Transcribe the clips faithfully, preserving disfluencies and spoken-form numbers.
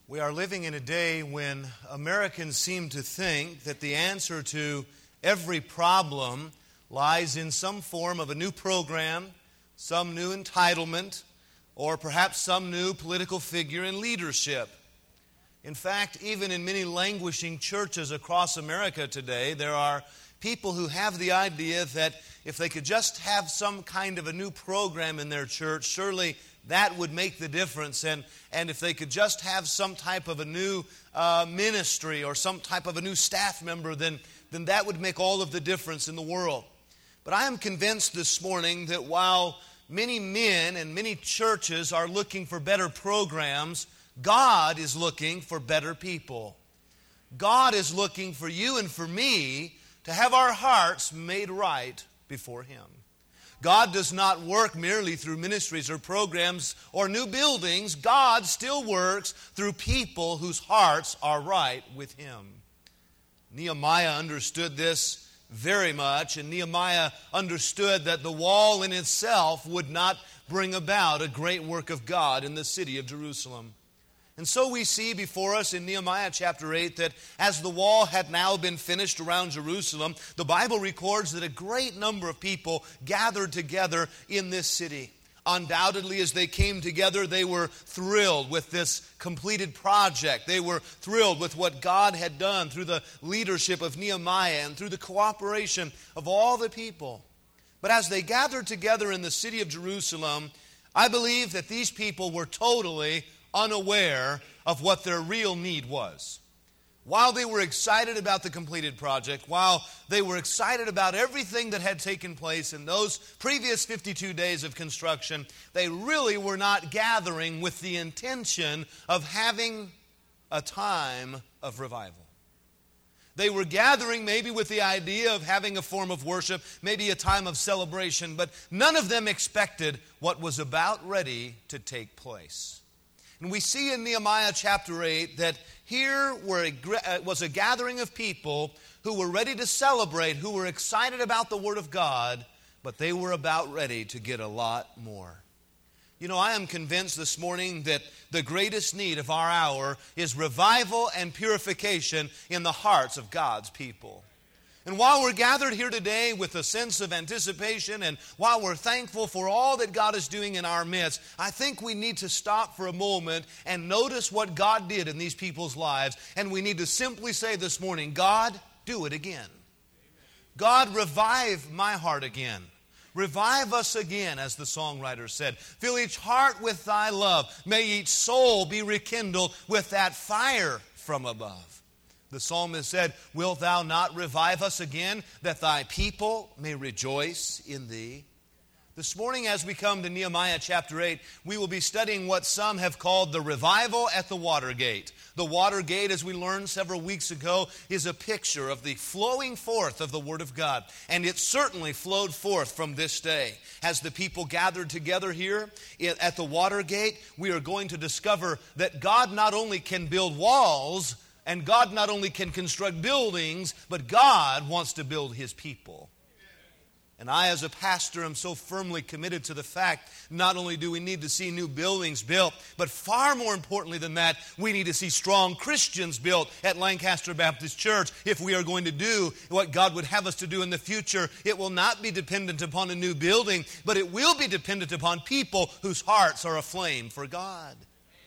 We are living in a day when Americans seem to think that the answer to every problem lies in some form of a new program, some new entitlement, or perhaps some new political figure in leadership. In fact, even in many languishing churches across America today, there are people who have the idea that if they could just have some kind of a new program in their church, surely that would make the difference. And, and if they could just have some type of a new uh, ministry or some type of a new staff member, then, then that would make all of the difference in the world. But I am convinced this morning that while many men and many churches are looking for better programs, God is looking for better people. God is looking for you and for me to have our hearts made right before Him. God does not work merely through ministries or programs or new buildings. God still works through people whose hearts are right with Him. Nehemiah understood this very much, and Nehemiah understood that the wall in itself would not bring about a great work of God in the city of Jerusalem. And so we see before us in Nehemiah chapter eight that as the wall had now been finished around Jerusalem, the Bible records that a great number of people gathered together in this city. Undoubtedly, as they came together, they were thrilled with this completed project. They were thrilled with what God had done through the leadership of Nehemiah and through the cooperation of all the people. But as they gathered together in the city of Jerusalem, I believe that these people were totally unaware of what their real need was. While they were excited about the completed project, while they were excited about everything that had taken place in those previous fifty-two days of construction, they really were not gathering with the intention of having a time of revival. They were gathering maybe with the idea of having a form of worship, maybe a time of celebration, but none of them expected what was about ready to take place. And we see in Nehemiah chapter eight that here were a, was a gathering of people who were ready to celebrate, who were excited about the Word of God, but they were about ready to get a lot more. You know, I am convinced this morning that the greatest need of our hour is revival and purification in the hearts of God's people. And while we're gathered here today with a sense of anticipation and while we're thankful for all that God is doing in our midst, I think we need to stop for a moment and notice what God did in these people's lives. And we need to simply say this morning, God, do it again. God, revive my heart again. Revive us again, as the songwriter said. Fill each heart with thy love. May each soul be rekindled with that fire from above. The psalmist said, wilt thou not revive us again, that thy people may rejoice in thee? This morning, as we come to Nehemiah chapter eight, we will be studying what some have called the revival at the Watergate. The Watergate, as we learned several weeks ago, is a picture of the flowing forth of the Word of God. And it certainly flowed forth from this day. As the people gathered together here at the Watergate, we are going to discover that God not only can build walls, and God not only can construct buildings, but God wants to build His people. And I, as a pastor, am so firmly committed to the fact not only do we need to see new buildings built, but far more importantly than that, we need to see strong Christians built at Lancaster Baptist Church if we are going to do what God would have us to do in the future. It will not be dependent upon a new building, but it will be dependent upon people whose hearts are aflame for God.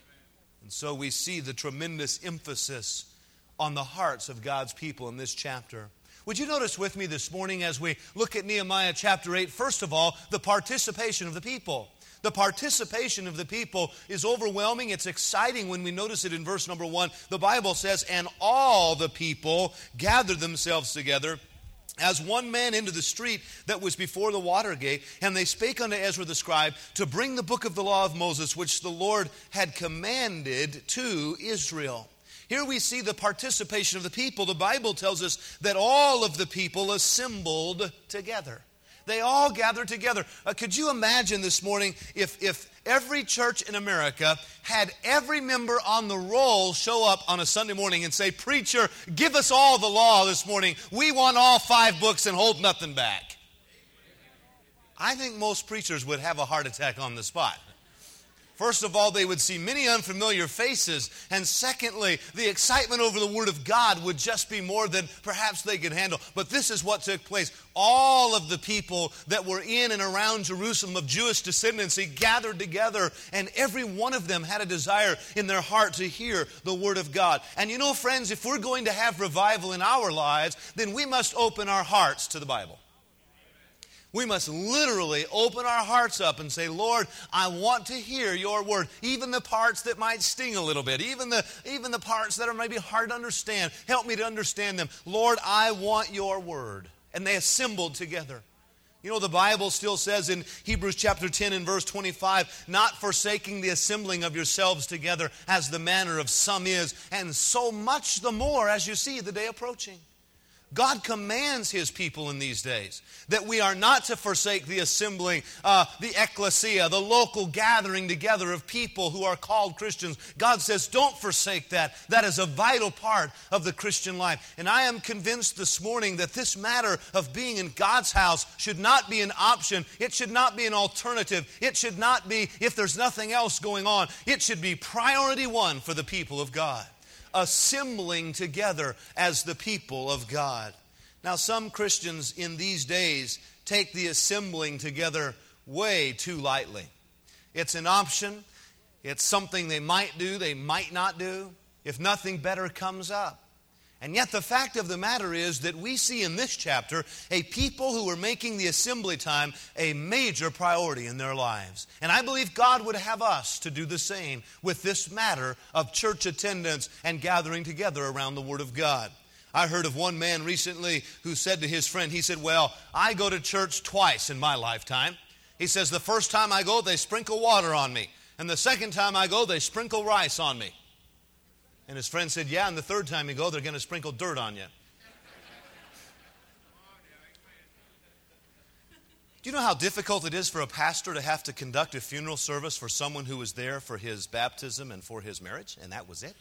And so we see the tremendous emphasis on the hearts of God's people in this chapter. Would you notice with me this morning as we look at Nehemiah chapter eight, first of all, the participation of the people. The participation of the people is overwhelming. It's exciting when we notice it in verse number one. The Bible says, and all the people gathered themselves together as one man into the street that was before the Watergate, and they spake unto Ezra the scribe to bring the book of the law of Moses, which the Lord had commanded to Israel. Here we see the participation of the people. The Bible tells us that all of the people assembled together. They all gathered together. Uh, could you imagine this morning if, if every church in America had every member on the roll show up on a Sunday morning and say, preacher, give us all the law this morning. We want all five books and hold nothing back. I think most preachers would have a heart attack on the spot. First of all, they would see many unfamiliar faces. And secondly, the excitement over the Word of God would just be more than perhaps they could handle. But this is what took place. All of the people that were in and around Jerusalem of Jewish descendancy gathered together, and every one of them had a desire in their heart to hear the Word of God. And you know, friends, if we're going to have revival in our lives, then we must open our hearts to the Bible. We must literally open our hearts up and say, Lord, I want to hear your word. Even the parts that might sting a little bit. Even the, even the parts that are maybe hard to understand. Help me to understand them. Lord, I want your word. And they assembled together. You know, the Bible still says in Hebrews chapter ten and verse twenty-five, not forsaking the assembling of yourselves together as the manner of some is, and so much the more as you see the day approaching. God commands His people in these days that we are not to forsake the assembling, uh, the ecclesia, the local gathering together of people who are called Christians. God says, don't forsake that. That is a vital part of the Christian life. And I am convinced this morning that this matter of being in God's house should not be an option. It should not be an alternative. It should not be, if there's nothing else going on, it should be priority one for the people of God. Assembling together as the people of God. Now, some Christians in these days take the assembling together way too lightly. It's an option. It's something they might do, they might not do, if nothing better comes up. And yet the fact of the matter is that we see in this chapter a people who are making the assembly time a major priority in their lives. And I believe God would have us to do the same with this matter of church attendance and gathering together around the Word of God. I heard of one man recently who said to his friend, he said, well, I go to church twice in my lifetime. He says, the first time I go, they sprinkle water on me. And the second time I go, they sprinkle rice on me. And his friend said, yeah, and the third time you go, they're going to sprinkle dirt on you. Do you know how difficult it is for a pastor to have to conduct a funeral service for someone who was there for his baptism and for his marriage, and that was it?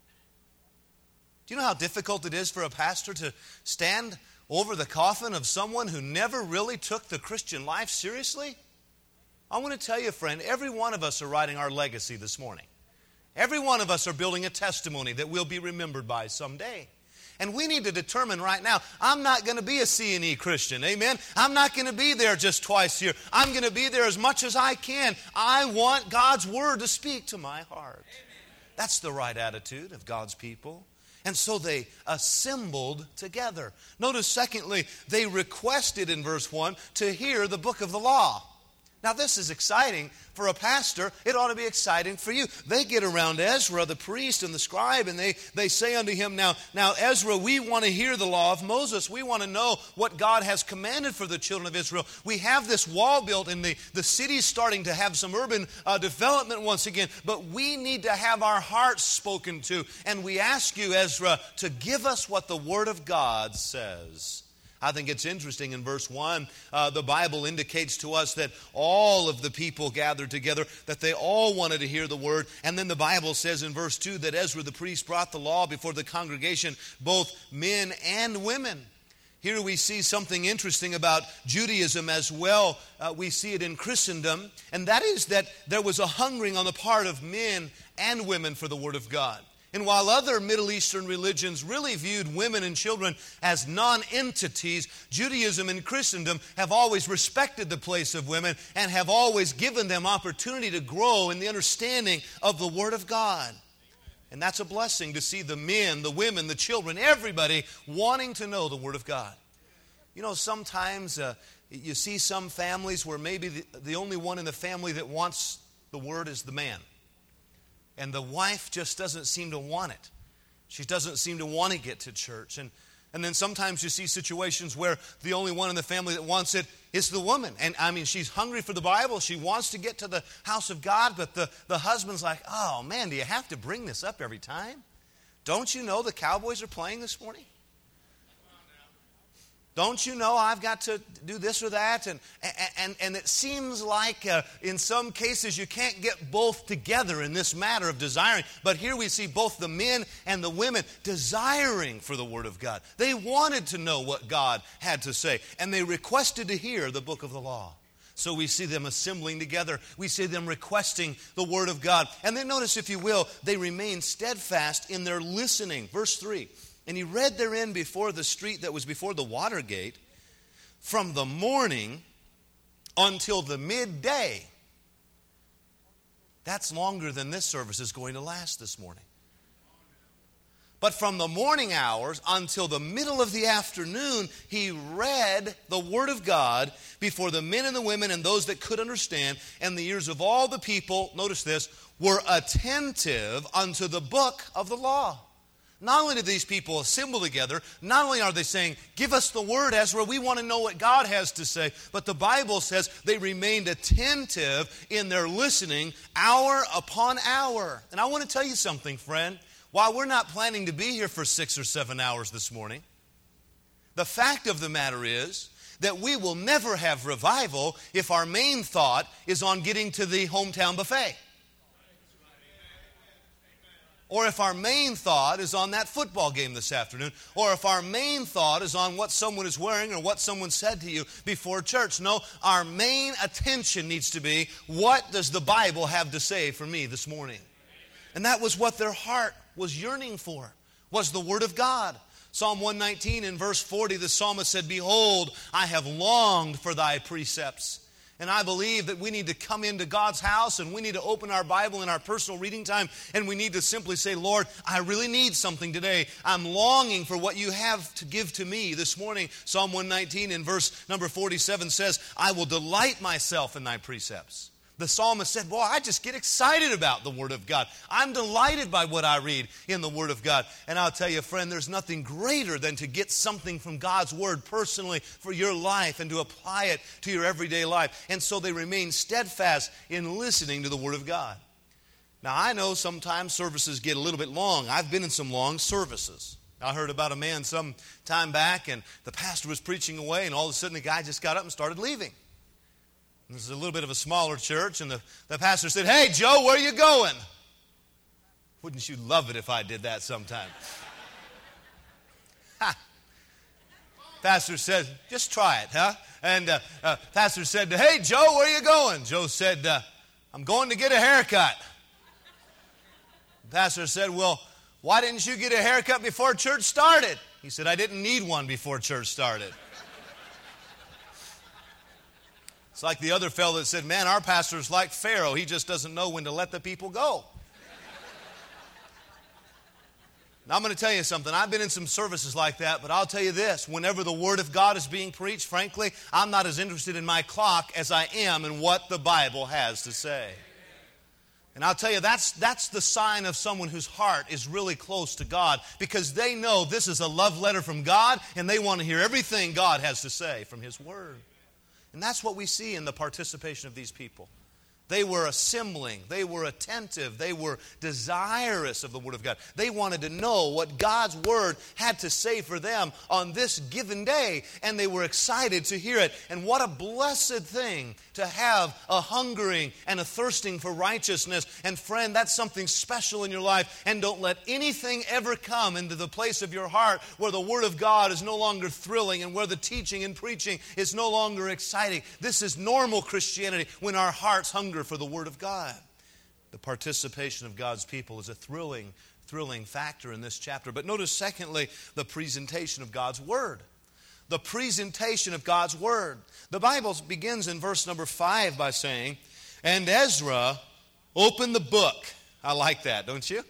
Do you know how difficult it is for a pastor to stand over the coffin of someone who never really took the Christian life seriously? I want to tell you, friend, every one of us are writing our legacy this morning. Every one of us are building a testimony that we'll be remembered by someday. And we need to determine right now, I'm not going to be a C and E Christian, amen? I'm not going to be there just twice a year. I'm going to be there as much as I can. I want God's Word to speak to my heart. That's the right attitude of God's people. And so they assembled together. Notice, secondly, they requested in verse one to hear the book of the law. Now, this is exciting for a pastor. It ought to be exciting for you. They get around Ezra, the priest and the scribe, and they, they say unto him, now, now, Ezra, we want to hear the law of Moses. We want to know what God has commanded for the children of Israel. We have this wall built, and the, the city's starting to have some urban uh, development once again, but we need to have our hearts spoken to. And we ask you, Ezra, to give us what the Word of God says. I think it's interesting in verse one, uh, the Bible indicates to us that all of the people gathered together, that they all wanted to hear the word. And then the Bible says in verse two that Ezra the priest brought the law before the congregation, both men and women. Here we see something interesting about Judaism as well. Uh, we see it in Christendom, and that is that there was a hungering on the part of men and women for the Word of God. And while other Middle Eastern religions really viewed women and children as non-entities, Judaism and Christendom have always respected the place of women and have always given them opportunity to grow in the understanding of the Word of God. And that's a blessing to see the men, the women, the children, everybody wanting to know the Word of God. You know, sometimes uh, you see some families where maybe the, the only one in the family that wants the Word is the man. And the wife just doesn't seem to want it. She doesn't seem to want to get to church. And, and then sometimes you see situations where the only one in the family that wants it is the woman. And I mean, she's hungry for the Bible. She wants to get to the house of God. But the, the husband's like, oh man, do you have to bring this up every time? Don't you know the Cowboys are playing this morning? Don't you know I've got to do this or that? And, and, and it seems like uh, in some cases you can't get both together in this matter of desiring. But here we see both the men and the women desiring for the Word of God. They wanted to know what God had to say. And they requested to hear the book of the law. So we see them assembling together. We see them requesting the Word of God. And then notice, if you will, they remain steadfast in their listening. Verse three, and he read therein before the street that was before the water gate, from the morning until the midday. That's longer than this service is going to last this morning. But from the morning hours until the middle of the afternoon, he read the Word of God before the men and the women and those that could understand, and the ears of all the people, notice this, were attentive unto the book of the law. Not only did these people assemble together, not only are they saying, give us the Word, Ezra, we want to know what God has to say, but the Bible says they remained attentive in their listening hour upon hour. And I want to tell you something, friend. While we're not planning to be here for six or seven hours this morning, the fact of the matter is that we will never have revival if our main thought is on getting to the hometown buffet. Or if our main thought is on that football game this afternoon. Or if our main thought is on what someone is wearing or what someone said to you before church. No, our main attention needs to be, what does the Bible have to say for me this morning? And that was what their heart was yearning for, was the Word of God. Psalm one nineteen in verse forty, the psalmist said, behold, I have longed for thy precepts. And I believe that we need to come into God's house and we need to open our Bible in our personal reading time and we need to simply say, Lord, I really need something today. I'm longing for what you have to give to me this morning. Psalm one nineteen in verse number forty-seven says, I will delight myself in thy precepts. The psalmist said, boy, I just get excited about the Word of God. I'm delighted by what I read in the Word of God. And I'll tell you, friend, there's nothing greater than to get something from God's Word personally for your life and to apply it to your everyday life. And so they remain steadfast in listening to the Word of God. Now, I know sometimes services get a little bit long. I've been in some long services. I heard about a man some time back, and the pastor was preaching away, and all of a sudden the guy just got up and started leaving. This is a little bit of a smaller church, and the, the pastor said, hey, Joe, where are you going? Wouldn't you love it if I did that sometime? Ha. Pastor said, just try it, huh? And uh, uh, pastor said, hey, Joe, where are you going? Joe said, uh, I'm going to get a haircut. The pastor said, well, why didn't you get a haircut before church started? He said, I didn't need one before church started. It's like the other fellow that said, man, our pastor's like Pharaoh. He just doesn't know when to let the people go. Now, I'm going to tell you something. I've been in some services like that, but I'll tell you this. Whenever the Word of God is being preached, frankly, I'm not as interested in my clock as I am in what the Bible has to say. And I'll tell you, that's, that's the sign of someone whose heart is really close to God, because they know this is a love letter from God, and they want to hear everything God has to say from His Word. And that's what we see in the participation of these people. They were assembling. They were attentive. They were desirous of the Word of God. They wanted to know what God's Word had to say for them on this given day. And they were excited to hear it. And what a blessed thing to have a hungering and a thirsting for righteousness. And friend, that's something special in your life. And don't let anything ever come into the place of your heart where the Word of God is no longer thrilling and where the teaching and preaching is no longer exciting. This is normal Christianity when our hearts hunger for the Word of God. The participation of God's people is a thrilling, thrilling factor in this chapter. But notice, secondly, the presentation of God's Word. The presentation of God's Word. The Bible begins in verse number five by saying, and Ezra opened the book. I like that, don't you?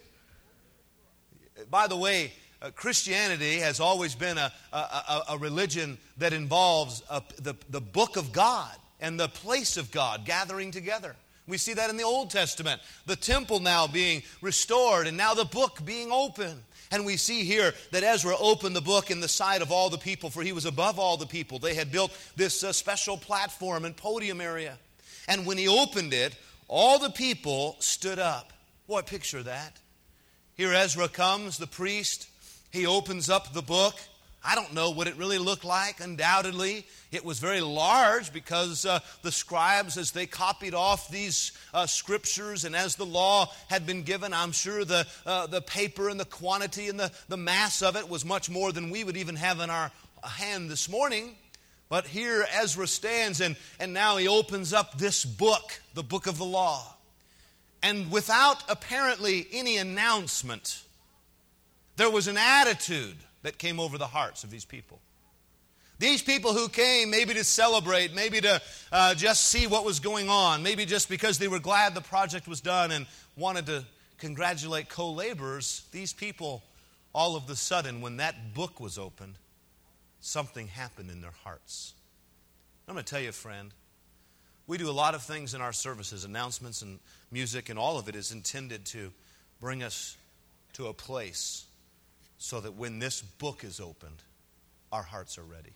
By the way, uh, Christianity has always been a, a, a, a religion that involves a, the, the book of God and the place of God gathering together. We see that in the Old Testament. The temple now being restored and now the book being opened. And we see here that Ezra opened the book in the sight of all the people, for he was above all the people. They had built this uh, special platform and podium area. And when he opened it, all the people stood up. Boy, picture that. Here Ezra comes, the priest. He opens up the book. I don't know what it really looked like. Undoubtedly, it was very large because uh, the scribes, as they copied off these uh, scriptures and as the law had been given, I'm sure the uh, the paper and the quantity and the, the mass of it was much more than we would even have in our hand this morning. But here Ezra stands, and, and now he opens up this book, the book of the law. And without apparently any announcement, there was an attitude that came over the hearts of these people. These people who came maybe to celebrate, maybe to uh, just see what was going on, maybe just because they were glad the project was done and wanted to congratulate co-laborers, these people, all of a sudden, when that book was opened, something happened in their hearts. I'm going to tell you, friend, we do a lot of things in our services, announcements and music, and all of it is intended to bring us to a place so that when this book is opened, our hearts are ready.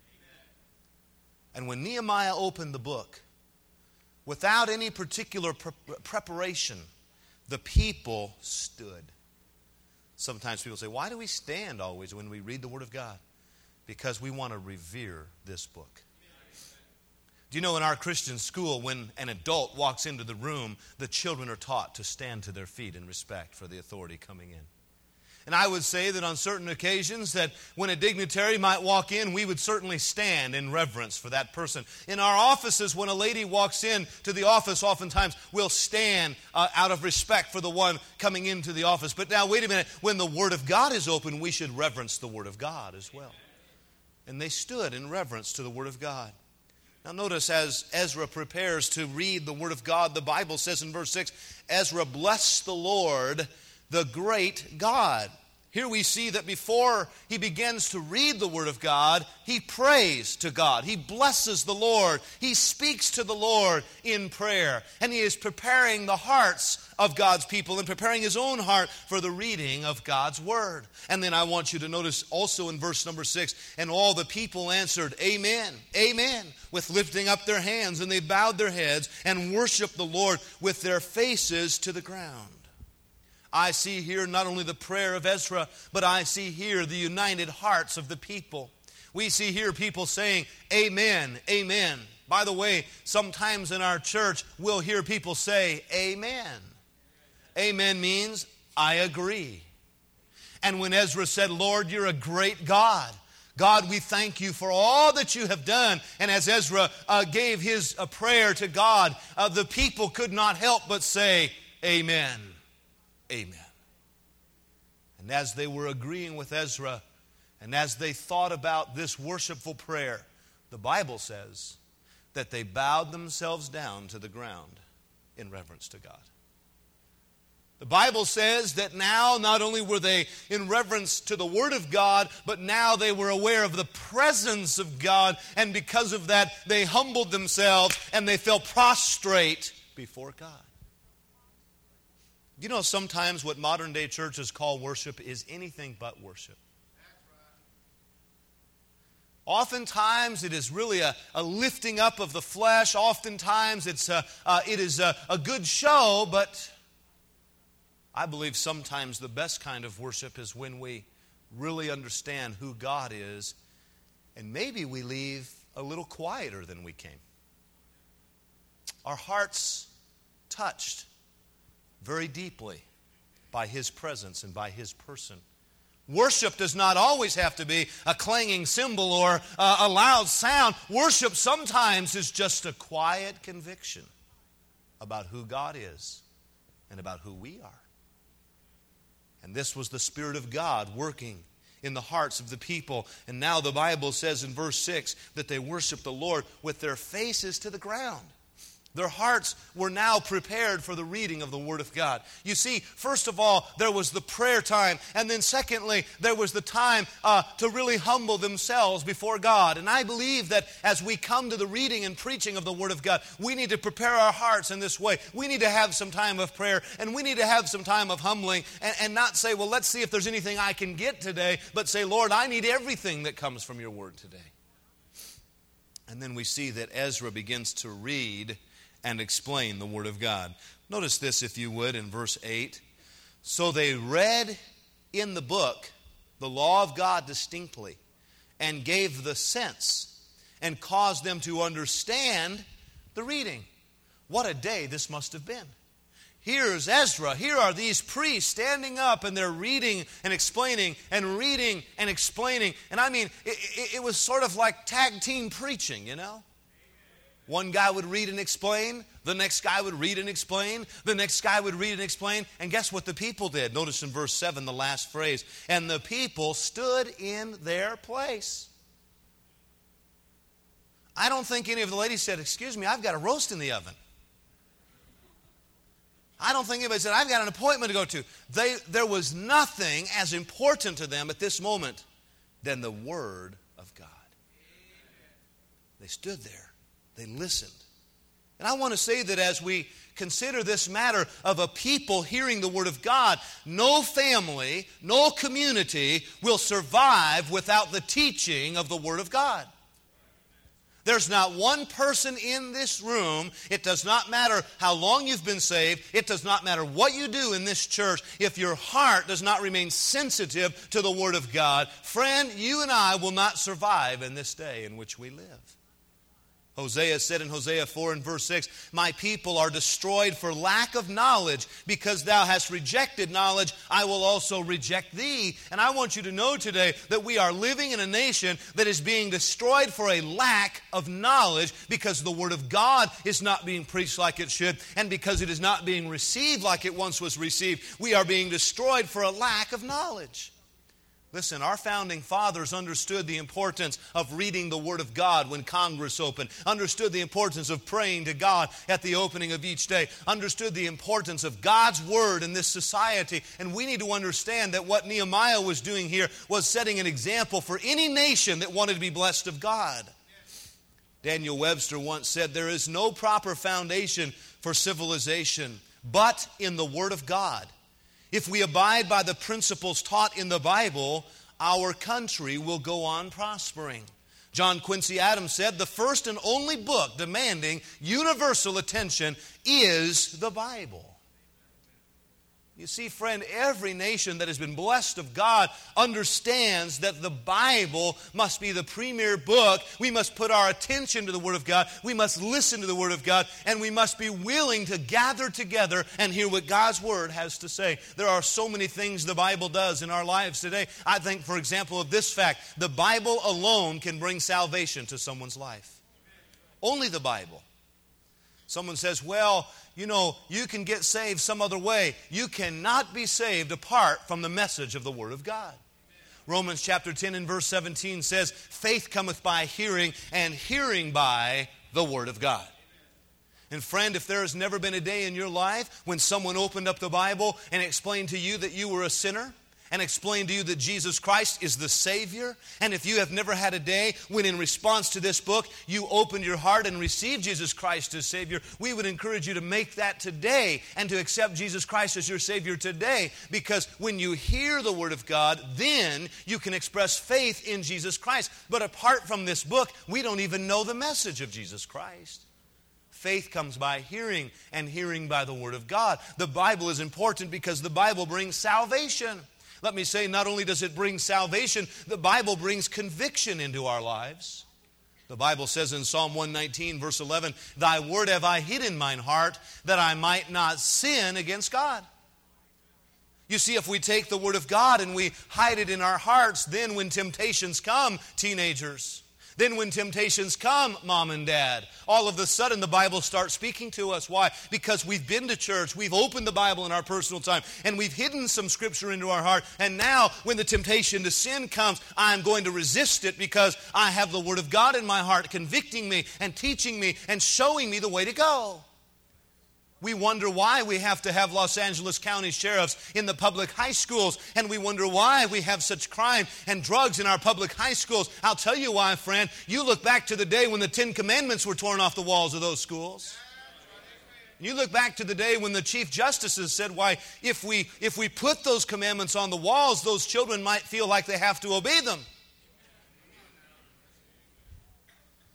And when Nehemiah opened the book, without any particular pre- preparation, the people stood. Sometimes people say, why do we stand always when we read the Word of God? Because we want to revere this book. Do you know in our Christian school, when an adult walks into the room, the children are taught to stand to their feet in respect for the authority coming in. And I would say that on certain occasions that when a dignitary might walk in, we would certainly stand in reverence for that person. In our offices, when a lady walks in to the office, oftentimes we'll stand uh, out of respect for the one coming into the office. But now, wait a minute, when the Word of God is open, we should reverence the Word of God as well. And they stood in reverence to the Word of God. Now notice as Ezra prepares to read the Word of God, the Bible says in verse six, Ezra blessed the Lord, the great God. Here we see that before he begins to read the Word of God, he prays to God. He blesses the Lord. He speaks to the Lord in prayer. And he is preparing the hearts of God's people and preparing his own heart for the reading of God's Word. And then I want you to notice also in verse number six, and all the people answered, Amen, Amen, with lifting up their hands, and they bowed their heads and worshiped the Lord with their faces to the ground. I see here not only the prayer of Ezra, but I see here the united hearts of the people. We see here people saying, Amen, Amen. By the way, sometimes in our church, we'll hear people say, Amen. Amen means, I agree. And when Ezra said, Lord, you're a great God. God, we thank you for all that you have done. And as Ezra uh, gave his uh, prayer to God, uh, the people could not help but say, Amen. Amen. And as they were agreeing with Ezra, and as they thought about this worshipful prayer, the Bible says that they bowed themselves down to the ground in reverence to God. The Bible says that now not only were they in reverence to the Word of God, but now they were aware of the presence of God, and because of that, they humbled themselves and they fell prostrate before God. You know, sometimes what modern day churches call worship is anything but worship. Oftentimes it is really a, a lifting up of the flesh. Oftentimes it's a, uh, it is a, a good show, but I believe sometimes the best kind of worship is when we really understand who God is, and maybe we leave a little quieter than we came. Our hearts touched very deeply by His presence and by His person. Worship does not always have to be a clanging cymbal or uh, a loud sound. Worship sometimes is just a quiet conviction about who God is and about who we are. And this was the Spirit of God working in the hearts of the people. And now the Bible says in verse six that they worshiped the Lord with their faces to the ground. Their hearts were now prepared for the reading of the Word of God. You see, first of all, there was the prayer time. And then secondly, there was the time uh, to really humble themselves before God. And I believe that as we come to the reading and preaching of the Word of God, we need to prepare our hearts in this way. We need to have some time of prayer, and we need to have some time of humbling, and, and not say, well, let's see if there's anything I can get today, but say, Lord, I need everything that comes from your Word today. And then we see that Ezra begins to read and explain the Word of God. Notice this, if you would, in verse eight. So they read in the book the law of God distinctly, and gave the sense, and caused them to understand the reading. What a day this must have been. Here's Ezra. Here are these priests standing up and they're reading and explaining and reading and explaining. And I mean, it, it, it was sort of like tag team preaching, you know. One guy would read and explain. The next guy would read and explain. The next guy would read and explain. And guess what the people did? Notice in verse seven, the last phrase. And the people stood in their place. I don't think any of the ladies said, excuse me, I've got a roast in the oven. I don't think anybody said, I've got an appointment to go to. They, there was nothing as important to them at this moment than the Word of God. They stood there. They listened. And I want to say that as we consider this matter of a people hearing the Word of God, no family, no community will survive without the teaching of the Word of God. There's not one person in this room, it does not matter how long you've been saved, it does not matter what you do in this church, if your heart does not remain sensitive to the Word of God, friend, you and I will not survive in this day in which we live. Hosea said in Hosea four and verse six, my people are destroyed for lack of knowledge. Because thou hast rejected knowledge, I will also reject thee. And I want you to know today that we are living in a nation that is being destroyed for a lack of knowledge because the Word of God is not being preached like it should, and because it is not being received like it once was received. We are being destroyed for a lack of knowledge. Listen, our founding fathers understood the importance of reading the Word of God when Congress opened, understood the importance of praying to God at the opening of each day, understood the importance of God's Word in this society. And we need to understand that what Nehemiah was doing here was setting an example for any nation that wanted to be blessed of God. Daniel Webster once said, there is no proper foundation for civilization but in the Word of God. If we abide by the principles taught in the Bible, our country will go on prospering. John Quincy Adams said, the first and only book demanding universal attention is the Bible. You see, friend, every nation that has been blessed of God understands that the Bible must be the premier book. We must put our attention to the Word of God. We must listen to the Word of God. And we must be willing to gather together and hear what God's Word has to say. There are so many things the Bible does in our lives today. I think, for example, of this fact. The Bible alone can bring salvation to someone's life. Only the Bible. Someone says, well, you know, you can get saved some other way. You cannot be saved apart from the message of the Word of God. Romans chapter ten and verse seventeen says, faith cometh by hearing, and hearing by the Word of God. And friend, if there has never been a day in your life when someone opened up the Bible and explained to you that you were a sinner, and explain to you that Jesus Christ is the Savior. And if you have never had a day when in response to this book you opened your heart and received Jesus Christ as Savior, we would encourage you to make that today and to accept Jesus Christ as your Savior today. Because when you hear the Word of God, then you can express faith in Jesus Christ. But apart from this book, we don't even know the message of Jesus Christ. Faith comes by hearing, and hearing by the Word of God. The Bible is important because the Bible brings salvation. Let me say, not only does it bring salvation, the Bible brings conviction into our lives. The Bible says in Psalm one nineteen, verse eleven, thy word have I hid in mine heart, that I might not sin against God. You see, if we take the Word of God and we hide it in our hearts, then when temptations come, teenagers, then when temptations come, mom and dad, all of a sudden the Bible starts speaking to us. Why? Because we've been to church, we've opened the Bible in our personal time, and we've hidden some Scripture into our heart. And now when the temptation to sin comes, I'm going to resist it because I have the Word of God in my heart convicting me and teaching me and showing me the way to go. We wonder why we have to have Los Angeles County sheriffs in the public high schools, and we wonder why we have such crime and drugs in our public high schools. I'll tell you why, friend. You look back to the day when the Ten Commandments were torn off the walls of those schools. You look back to the day when the chief justices said, why, if we, if we put those commandments on the walls, those children might feel like they have to obey them.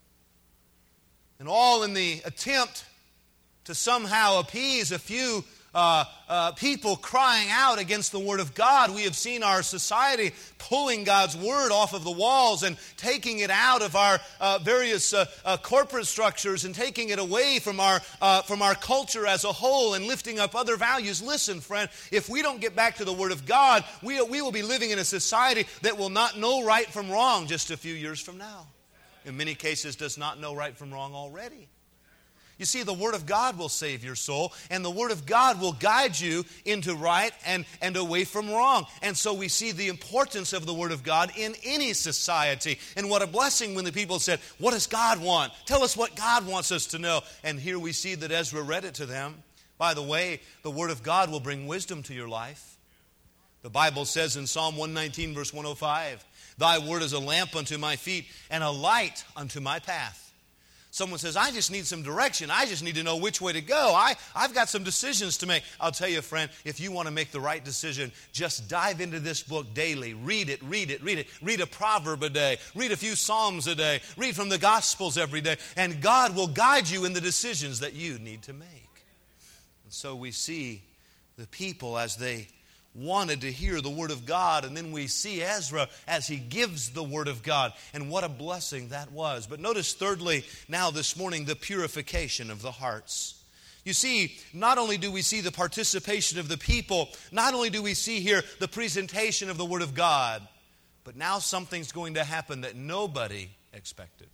And all in the attempt to somehow appease a few uh, uh, people crying out against the Word of God. We have seen our society pulling God's Word off of the walls and taking it out of our uh, various uh, uh, corporate structures and taking it away from our, uh, from our culture as a whole and lifting up other values. Listen, friend, if we don't get back to the Word of God, we, we will be living in a society that will not know right from wrong just a few years from now. In many cases, does not know right from wrong already. You see, the Word of God will save your soul, and the Word of God will guide you into right and, and away from wrong. And so we see the importance of the Word of God in any society. And what a blessing when the people said, what does God want? Tell us what God wants us to know. And here we see that Ezra read it to them. By the way, the Word of God will bring wisdom to your life. The Bible says in Psalm one nineteen, verse one oh five, Thy word is a lamp unto my feet and a light unto my path. Someone says, I just need some direction. I just need to know which way to go. I, I've got some decisions to make. I'll tell you, friend, if you want to make the right decision, just dive into this book daily. Read it, read it, read it. Read a proverb a day. Read a few Psalms a day. Read from the Gospels every day. And God will guide you in the decisions that you need to make. And so we see the people as they wanted to hear the Word of God. And then we see Ezra as he gives the Word of God. And what a blessing that was. But notice thirdly, now this morning, the purification of the hearts. You see, not only do we see the participation of the people, not only do we see here the presentation of the Word of God, but now something's going to happen that nobody expected.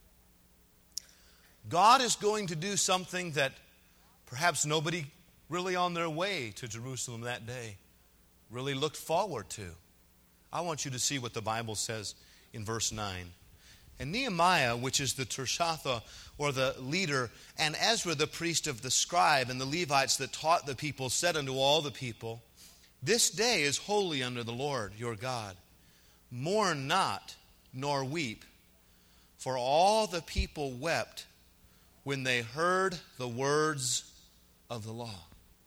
God is going to do something that perhaps nobody really on their way to Jerusalem that day really looked forward to. I want you to see what the Bible says in verse nine. And Nehemiah, which is the Tirshatha, or the leader, and Ezra, the priest of the scribe, and the Levites that taught the people, said unto all the people, This day is holy unto the Lord your God. Mourn not, nor weep. For all the people wept when they heard the words of the law.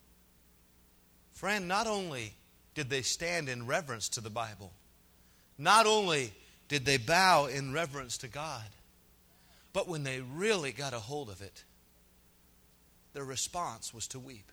Friend, not only did they stand in reverence to the Bible, not only did they bow in reverence to God, but when they really got a hold of it, their response was to weep.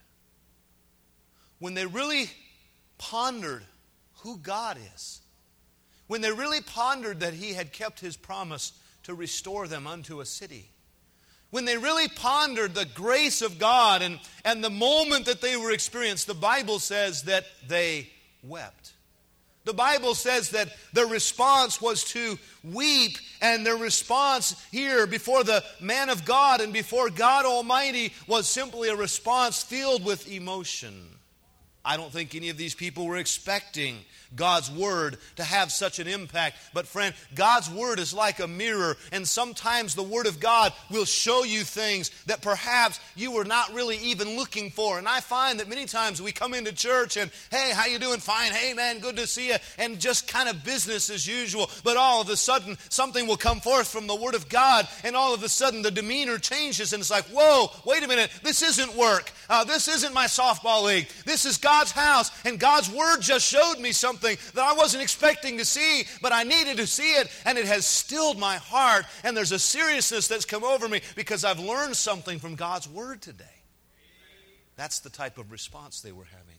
When they really pondered who God is, when they really pondered that He had kept His promise to restore them unto a city, when they really pondered the grace of God and, and the moment that they were experienced, the Bible says that they wept. The Bible says that their response was to weep, and their response here before the man of God and before God Almighty was simply a response filled with emotion. I don't think any of these people were expecting God's Word to have such an impact. But friend, God's Word is like a mirror, and sometimes the Word of God will show you things that perhaps you were not really even looking for. And I find that many times we come into church and, hey, how you doing? Fine. Hey, man, good to see you. And just kind of business as usual. But all of a sudden, something will come forth from the Word of God, and all of a sudden the demeanor changes, and it's like, whoa, wait a minute, this isn't work. Uh, this isn't my softball league. This is God's house, and God's Word just showed me something that I wasn't expecting to see, but I needed to see it, and it has stilled my heart, and there's a seriousness that's come over me because I've learned something from God's Word today. That's the type of response they were having.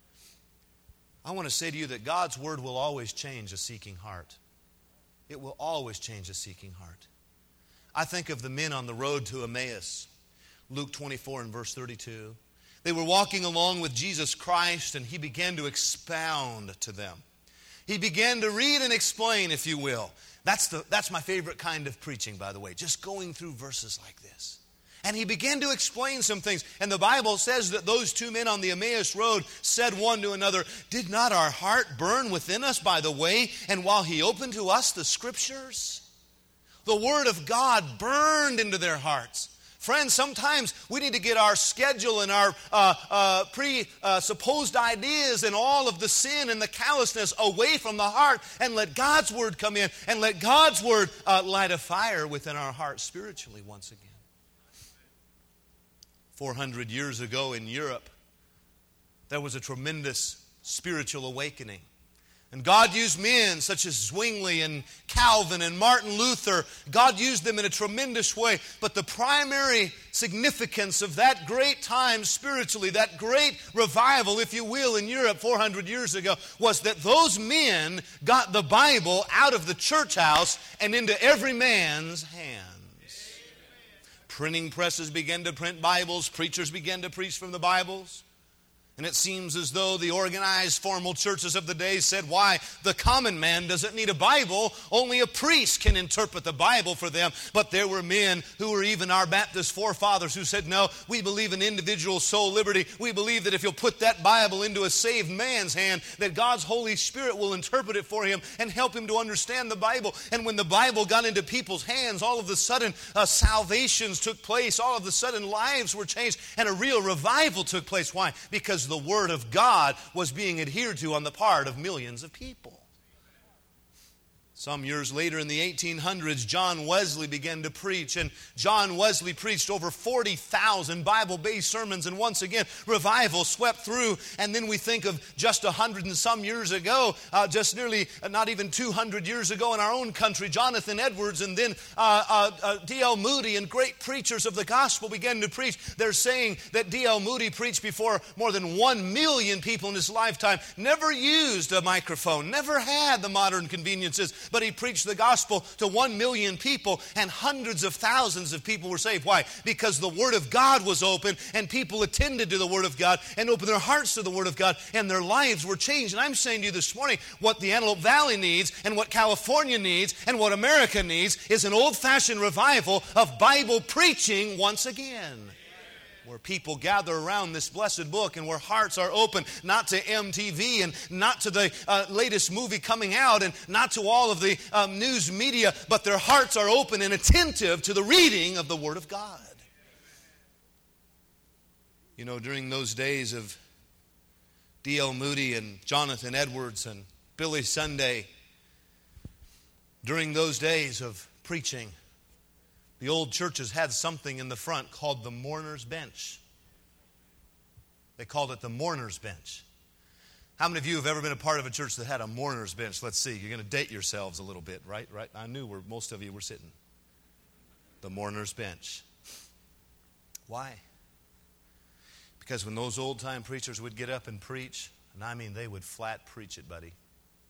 I want to say to you that God's Word will always change a seeking heart. It will always change a seeking heart. I think of the men on the road to Emmaus, Luke twenty-four and verse thirty-two. They were walking along with Jesus Christ, and He began to expound to them. He began to read and explain, if you will. That's, the, that's my favorite kind of preaching, by the way, just going through verses like this. And He began to explain some things. And the Bible says that those two men on the Emmaus road said one to another, Did not our heart burn within us by the way, and while He opened to us the Scriptures? The Word of God burned into their hearts. Friends, sometimes we need to get our schedule and our uh, uh, presupposed uh, ideas and all of the sin and the callousness away from the heart and let God's Word come in and let God's Word uh, light a fire within our hearts spiritually once again. four hundred years ago in Europe, there was a tremendous spiritual awakening. And God used men such as Zwingli and Calvin and Martin Luther. God used them in a tremendous way. But the primary significance of that great time spiritually, that great revival, if you will, in Europe four hundred years ago, was that those men got the Bible out of the church house and into every man's hands. Printing presses began to print Bibles. Preachers began to preach from the Bibles. And it seems as though the organized formal churches of the day said, why? The common man doesn't need a Bible. Only a priest can interpret the Bible for them. But there were men who were even our Baptist forefathers who said, no, we believe in individual soul liberty. We believe that if you'll put that Bible into a saved man's hand, that God's Holy Spirit will interpret it for him and help him to understand the Bible. And when the Bible got into people's hands, all of a sudden uh, salvations took place. All of a sudden lives were changed and a real revival took place. Why? Because the Word of God was being adhered to on the part of millions of people. Some years later in the eighteen hundreds, John Wesley began to preach, and John Wesley preached over forty thousand Bible-based sermons, and once again, revival swept through. And then we think of just a hundred and some years ago, uh, just nearly uh, not even two hundred years ago in our own country, Jonathan Edwards and then uh, uh, uh, D L Moody and great preachers of the gospel began to preach. They're saying that D L Moody preached before more than one million people in his lifetime, never used a microphone, never had the modern conveniences, but he preached the gospel to one million people, and hundreds of thousands of people were saved. Why? Because the Word of God was open, and people attended to the Word of God and opened their hearts to the Word of God, and their lives were changed. And I'm saying to you this morning, what the Antelope Valley needs, and what California needs, and what America needs is an old-fashioned revival of Bible preaching once again, where people gather around this blessed book and where hearts are open, not to M T V and not to the uh, latest movie coming out and not to all of the um, news media, but their hearts are open and attentive to the reading of the Word of God. You know, during those days of D L Moody and Jonathan Edwards and Billy Sunday, during those days of preaching, the old churches had something in the front called the mourner's bench. They called it the mourner's bench. How many of you have ever been a part of a church that had a mourner's bench? Let's see. You're going to date yourselves a little bit, right? Right? I knew where most of you were sitting. The mourner's bench. Why? Because when those old-time preachers would get up and preach, and I mean they would flat preach it, buddy.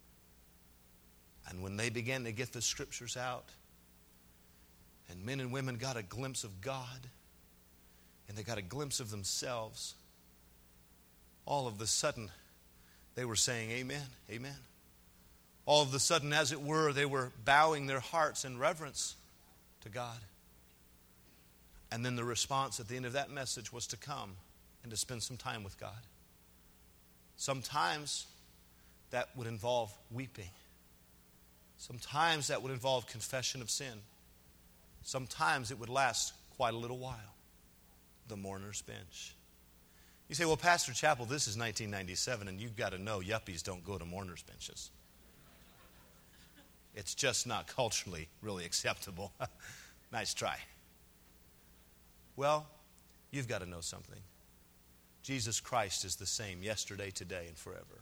And when they began to get the scriptures out, and men and women got a glimpse of God, and they got a glimpse of themselves, all of a sudden, they were saying, amen, amen. All of a sudden, as it were, they were bowing their hearts in reverence to God. And then the response at the end of that message was to come and to spend some time with God. Sometimes that would involve weeping. Sometimes that would involve confession of sin. Sometimes it would last quite a little while. The mourner's bench. You say, well, Pastor Chappell, this is nineteen ninety-seven, and you've got to know yuppies don't go to mourners' benches. It's just not culturally really acceptable. Nice try. Well, you've got to know something. Jesus Christ is the same yesterday, today, and forever.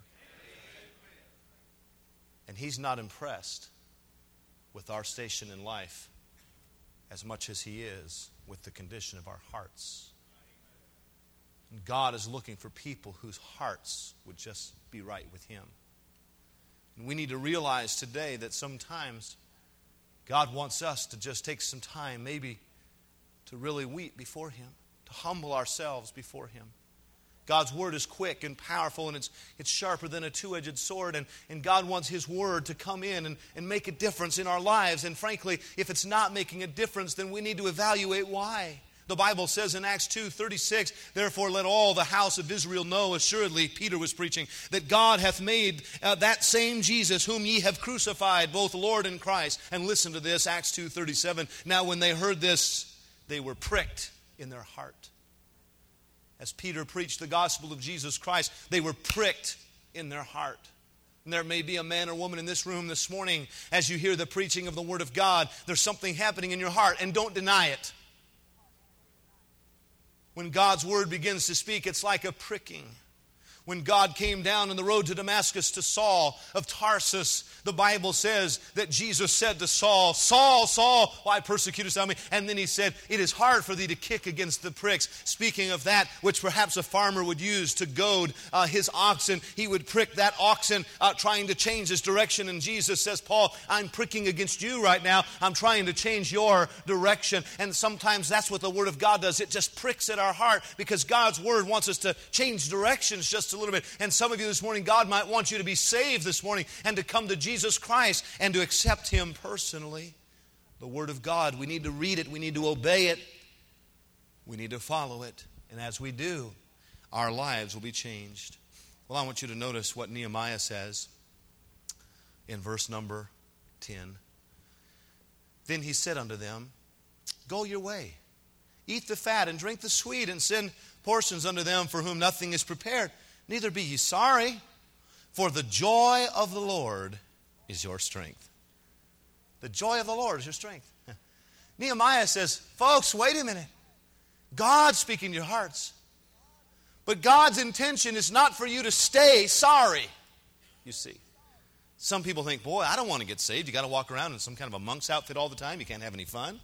And He's not impressed with our station in life as much as He is with the condition of our hearts. And God is looking for people whose hearts would just be right with Him. And we need to realize today that sometimes God wants us to just take some time, maybe to really weep before Him, to humble ourselves before Him. God's Word is quick and powerful, and it's, it's sharper than a two-edged sword, and, and God wants His Word to come in and, and make a difference in our lives. And frankly, if it's not making a difference, then we need to evaluate why. The Bible says in Acts two thirty-six, therefore let all the house of Israel know, assuredly, Peter was preaching, that God hath made uh, that same Jesus whom ye have crucified, both Lord and Christ. And listen to this, Acts two thirty-seven. Now when they heard this, they were pricked in their heart. As Peter preached the gospel of Jesus Christ, they were pricked in their heart. And there may be a man or woman in this room this morning, as you hear the preaching of the Word of God, there's something happening in your heart, and don't deny it. When God's Word begins to speak, it's like a pricking. When God came down on the road to Damascus to Saul of Tarsus, the Bible says that Jesus said to Saul, Saul, Saul, why persecutest thou me? And then he said, it is hard for thee to kick against the pricks. Speaking of that which perhaps a farmer would use to goad uh, his oxen, he would prick that oxen uh, trying to change his direction. And Jesus says, Paul, I'm pricking against you right now. I'm trying to change your direction. And sometimes that's what the Word of God does. It just pricks at our heart because God's Word wants us to change directions just a little bit. And some of you this morning, God might want you to be saved this morning and to come to Jesus Christ and to accept Him personally. The Word of God, we need to read it, we need to obey it, we need to follow it. And as we do, our lives will be changed. Well, I want you to notice what Nehemiah says in verse number ten. Then he said unto them, go your way, eat the fat and drink the sweet, and send portions unto them for whom nothing is prepared. Neither be ye sorry, for the joy of the Lord is your strength. The joy of the Lord is your strength. Nehemiah says, folks, wait a minute. God's speaking to your hearts. But God's intention is not for you to stay sorry, you see. Some people think, boy, I don't want to get saved. You got to walk around in some kind of a monk's outfit all the time. You can't have any fun.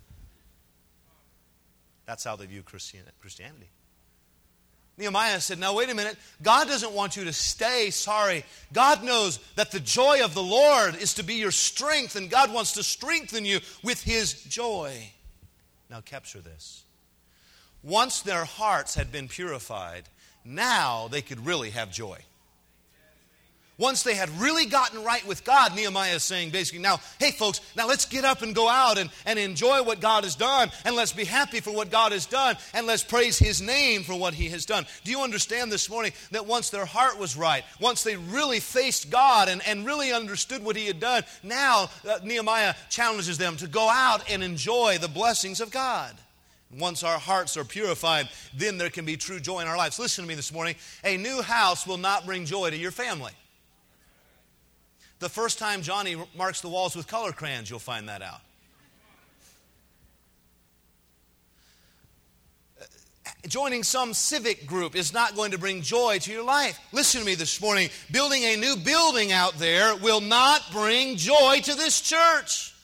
That's how they view Christianity. Nehemiah said, now wait a minute. God doesn't want you to stay sorry. God knows that the joy of the Lord is to be your strength, and God wants to strengthen you with His joy. Now capture this. Once their hearts had been purified, now they could really have joy. Once they had really gotten right with God, Nehemiah is saying basically, now, hey folks, now let's get up and go out and, and enjoy what God has done, and let's be happy for what God has done, and let's praise His name for what He has done. Do you understand this morning that once their heart was right, once they really faced God and, and really understood what He had done, now uh, Nehemiah challenges them to go out and enjoy the blessings of God. Once our hearts are purified, then there can be true joy in our lives. Listen to me this morning. A new house will not bring joy to your family. The first time Johnny marks the walls with color crayons, you'll find that out. Joining some civic group is not going to bring joy to your life. Listen to me this morning. Building a new building out there will not bring joy to this church.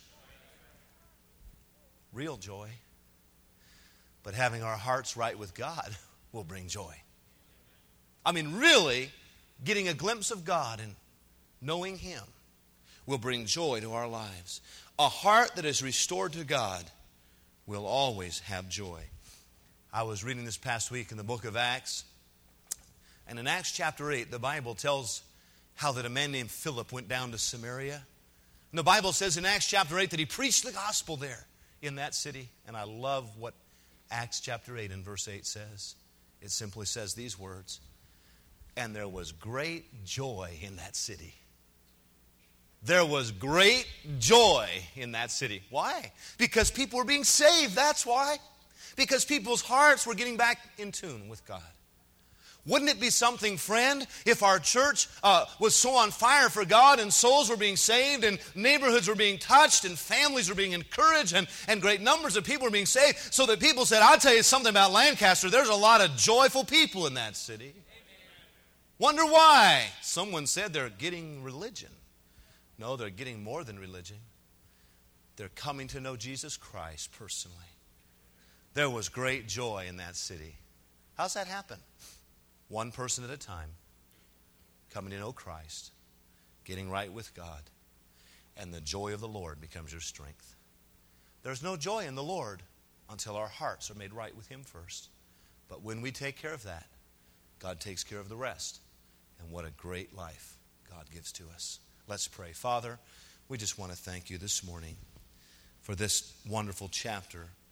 Real joy. But having our hearts right with God will bring joy. I mean, really, getting a glimpse of God and knowing Him will bring joy to our lives. A heart that is restored to God will always have joy. I was reading this past week in the book of Acts, and in Acts chapter eight, the Bible tells how that a man named Philip went down to Samaria. And the Bible says in Acts chapter eight that he preached the gospel there in that city. And I love what Acts chapter eight and verse eight says. It simply says these words, and there was great joy in that city. There was great joy in that city. Why? Because people were being saved, that's why. Because people's hearts were getting back in tune with God. Wouldn't it be something, friend, if our church uh, was so on fire for God and souls were being saved and neighborhoods were being touched and families were being encouraged and, and great numbers of people were being saved, so that people said, I'll tell you something about Lancaster, there's a lot of joyful people in that city. Amen. Wonder why? Someone said they're getting religion. No, they're getting more than religion. They're coming to know Jesus Christ personally. There was great joy in that city. How's that happen? One person at a time, coming to know Christ, getting right with God, and the joy of the Lord becomes your strength. There's no joy in the Lord until our hearts are made right with Him first. But when we take care of that, God takes care of the rest. And what a great life God gives to us. Let's pray. Father, we just want to thank You this morning for this wonderful chapter